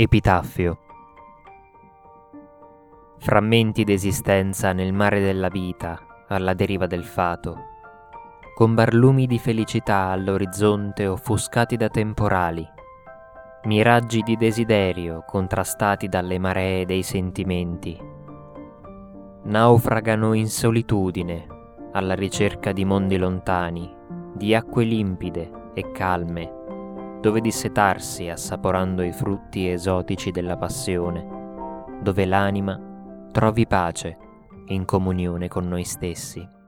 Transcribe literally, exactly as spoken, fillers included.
Epitaffio. Frammenti d'esistenza nel mare della vita, alla deriva del fato, con barlumi di felicità all'orizzonte offuscati da temporali, miraggi di desiderio contrastati dalle maree dei sentimenti. Naufragano in solitudine alla ricerca di mondi lontani, di acque limpide e calme, dove dissetarsi assaporando i frutti esotici della passione, dove l'anima trovi pace in comunione con noi stessi.